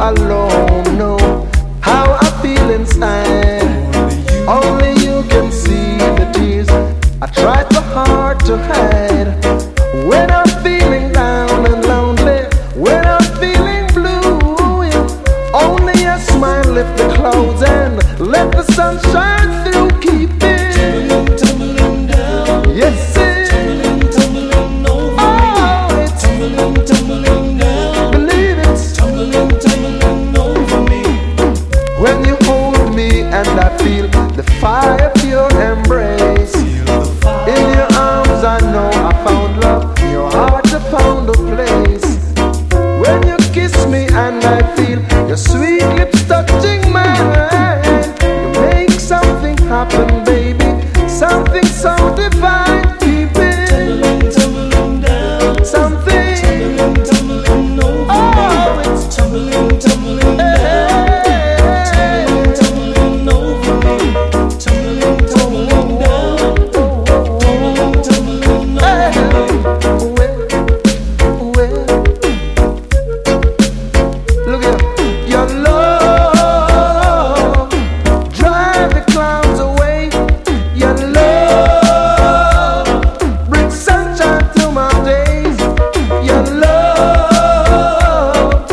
alone know how I feel inside. Only you can see the tears I try so hard to hide. When I'm feeling down and lonely, when I'm feeling blue, only a smile lift the clouds and let the sun shine through. Keep it tumbling down. Yes, it tumbling over me. It's tumbling down. Believe it, tumbling over me. When you hold me and I feel the fire of your embrace, in your arms I know I found love. In your heart I found a place. When you kiss me and I feel your sweet lips touching